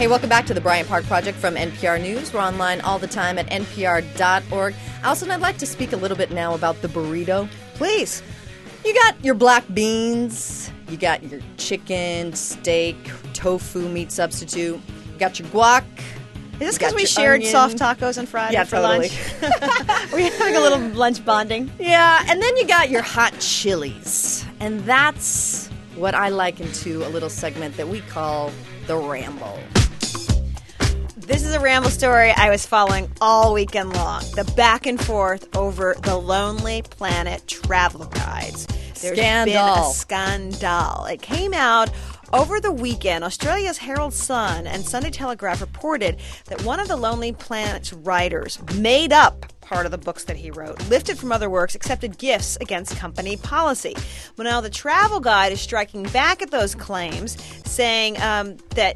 Hey, welcome back to the Bryant Park Project from NPR News. We're online all the time at npr.org. Alison, I'd like to speak a little bit now about the burrito. Please. You got your black beans, you got your chicken, steak, tofu meat substitute, you got your guac. Is this because we shared onion. soft tacos on Friday for totally. lunch? We're having a little lunch bonding. Yeah, and then you got your hot chilies. And that's what I liken to a little segment that we call the Ramble. This is a Ramble story I was following all weekend long. The back and forth over the Lonely Planet travel guides. There's been a scandal. It came out over the weekend. Australia's Herald Sun and Sunday Telegraph reported that one of the Lonely Planet's writers made up part of the books that he wrote, lifted from other works, accepted gifts against company policy. Well, now the travel guide is striking back at those claims, saying that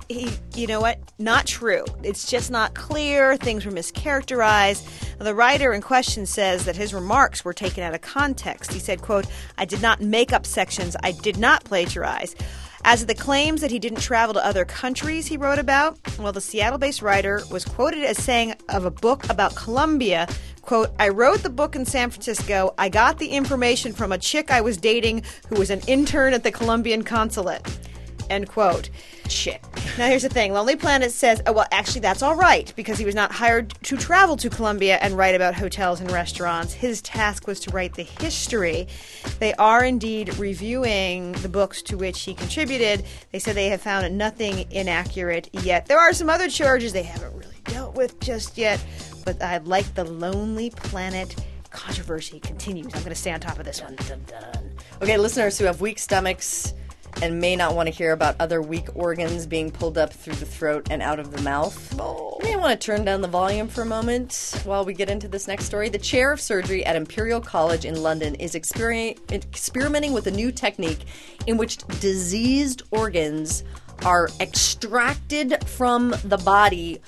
not true. It's just not clear. Things were mischaracterized. The writer in question says that his remarks were taken out of context. He said, quote, "I did not make up sections. I did not plagiarize." As of the claims that he didn't travel to other countries he wrote about, well, the Seattle-based writer was quoted as saying of a book about Colombia, quote, "I wrote the book in San Francisco. I got the information from a chick I was dating who was an intern at the Colombian consulate," end quote. Chick. Now, here's the thing. Lonely Planet says, oh, well, actually, that's all right, because he was not hired to travel to Colombia and write about hotels and restaurants. His task was to write the history. They are indeed reviewing the books to which he contributed. They said they have found nothing inaccurate yet. There are some other charges they haven't really dealt with just yet, but I like the Lonely Planet controversy continues. I'm going to stay on top of this one. Dun, dun, dun. Okay, listeners who have weak stomachs and may not want to hear about other weak organs being pulled up through the throat and out of the mouth. You may want to turn down the volume for a moment while we get into this next story. The chair of surgery at Imperial College in London is experimenting with a new technique in which diseased organs are extracted from the body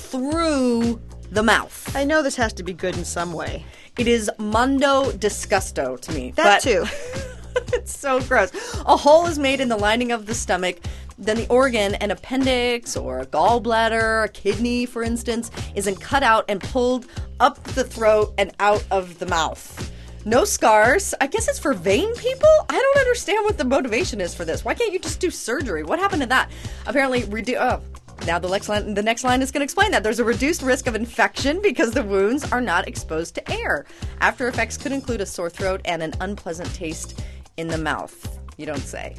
through the mouth. I know this has to be good in some way. It is mondo disgusto to me. That too. It's so gross. A hole is made in the lining of the stomach. Then the organ, an appendix or a gallbladder, a kidney, for instance, isn't cut out and pulled up the throat and out of the mouth. No scars. I guess it's for vain people? I don't understand what the motivation is for this. Why can't you just do surgery? What happened to that? Apparently, now the next line is going to explain that. There's a reduced risk of infection because the wounds are not exposed to air. After effects could include a sore throat and an unpleasant taste in the mouth. You don't say.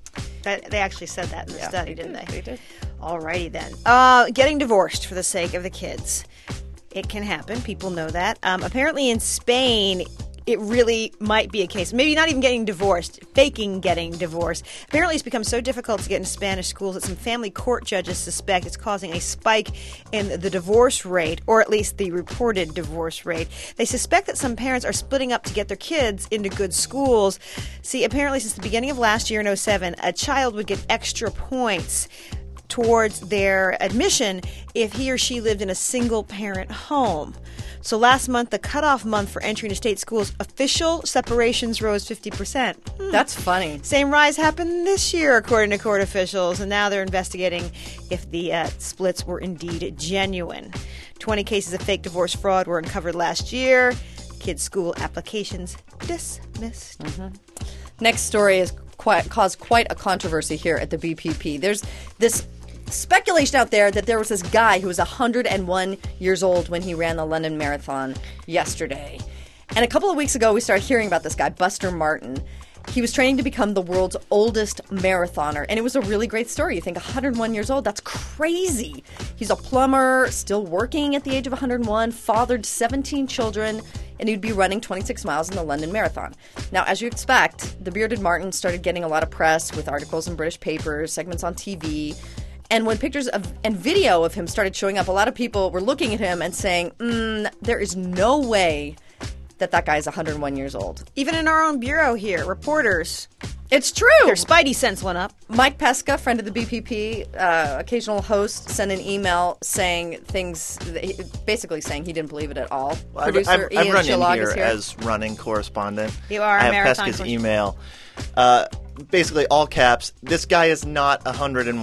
They actually said that in the study, didn't they? They did. Alrighty then. Getting divorced for the sake of the kids. It can happen. People know that. Apparently in Spain, it really might be a case. Maybe not even getting divorced, faking getting divorced. Apparently it's become so difficult to get into Spanish schools that some family court judges suspect it's causing a spike in the divorce rate, or at least the reported divorce rate. They suspect that some parents are splitting up to get their kids into good schools. See, apparently since the beginning of last year in 2007, a child would get extra points towards their admission if he or she lived in a single-parent home. So last month, the cutoff month for entry into state schools, official separations rose 50%. That's funny. Same rise happened this year, according to court officials, and now they're investigating if the splits were indeed genuine. 20 cases of fake divorce fraud were uncovered last year. Kids' school applications dismissed. Mm-hmm. Next story has caused quite a controversy here at the BPP. There's this speculation out there that there was this guy who was 101 years old when he ran the London Marathon yesterday. And a couple of weeks ago, we started hearing about this guy, Buster Martin. He was training to become the world's oldest marathoner, and it was a really great story. You think 101 years old? That's crazy. He's a plumber, still working at the age of 101, fathered 17 children, and he'd be running 26 miles in the London Marathon. Now, as you expect, the bearded Martin started getting a lot of press with articles in British papers, segments on TV. And when pictures and video of him started showing up, a lot of people were looking at him and saying, there is no way that guy is 101 years old. Even in our own bureau here, reporters. It's true. Their spidey sense went up. Mike Pesca, friend of the BPP, occasional host, sent an email saying things, basically saying he didn't believe it at all. Well, Producer I've Ian run Shillog in here is here as running correspondent. You are. I have marathon Pesca's email. Basically, all caps, this guy is not 101.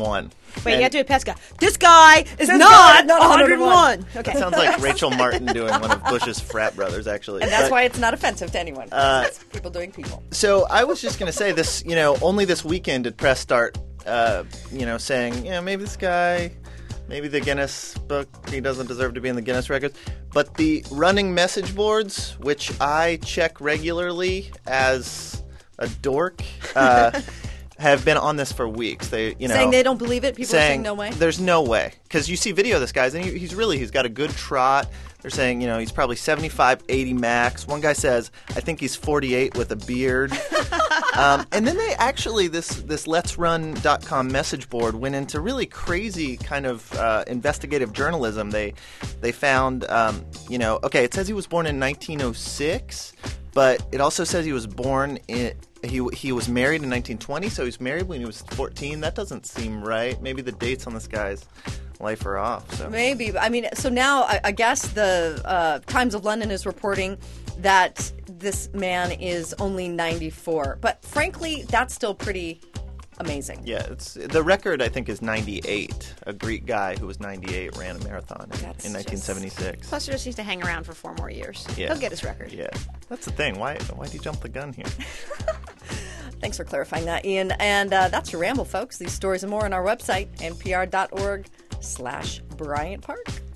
Wait, you have to do a Pesca. This guy is not 101. Okay. It sounds like Rachel Martin doing one of Bush's frat brothers, actually. And that's why it's not offensive to anyone. It's people doing people. So I was just going to say this, only this weekend did press start, saying, maybe this guy, maybe the Guinness book, he doesn't deserve to be in the Guinness records. But the running message boards, which I check regularly as a dork, have been on this for weeks. They, saying they don't believe it. People are saying no way. There's no way, because you see video of this guy's, and he's got a good trot. They're saying he's probably 75, 80 max. One guy says, I think he's 48 with a beard. And then they actually this Let'sRun.com message board went into really crazy kind of investigative journalism. They found it says he was born in 1906, but it also says he was born in. He was married in 1920, so he was married when he was 14. That doesn't seem right. Maybe the dates on this guy's life are off. So maybe. I mean, so now I guess the Times of London is reporting that this man is only 94. But frankly, that's still pretty amazing. Yeah, the record I think is 98. A Greek guy who was 98 ran a marathon in 1976. Plus, he just needs to hang around for 4 more years. Yeah. He'll get his record. Yeah, that's the thing. Why do you jump the gun here? Thanks for clarifying that, Ian. And that's your ramble, folks. These stories and more on our website, npr.org/Bryant Park.